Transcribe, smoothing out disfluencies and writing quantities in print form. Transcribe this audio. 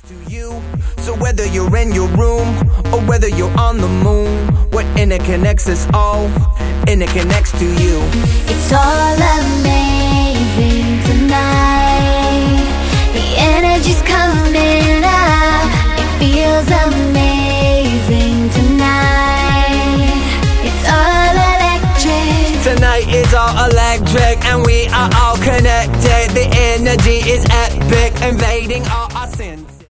to you. So whether you're in your room or whether you're on the moon, what interconnects us all interconnects to you. It's all amazing tonight. The energy's coming up. It feels amazing tonight. It's all electric. Tonight is all electric and we are all connected. The energy is epic, invading all